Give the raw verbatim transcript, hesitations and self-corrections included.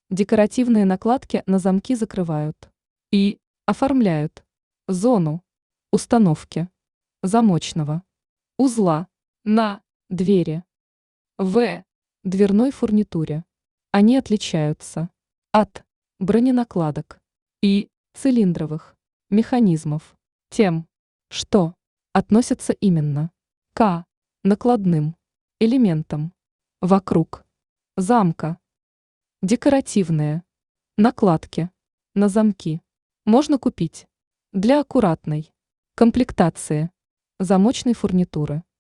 Декоративные накладки на замки закрывают и оформляют зону установки замочного узла на двери в дверной фурнитуре. Они отличаются от броненакладок и цилиндровых механизмов тем, что относятся именно к накладным элементам вокруг замка. Декоративные накладки на замки можно купить для аккуратной комплектации замочной фурнитуры.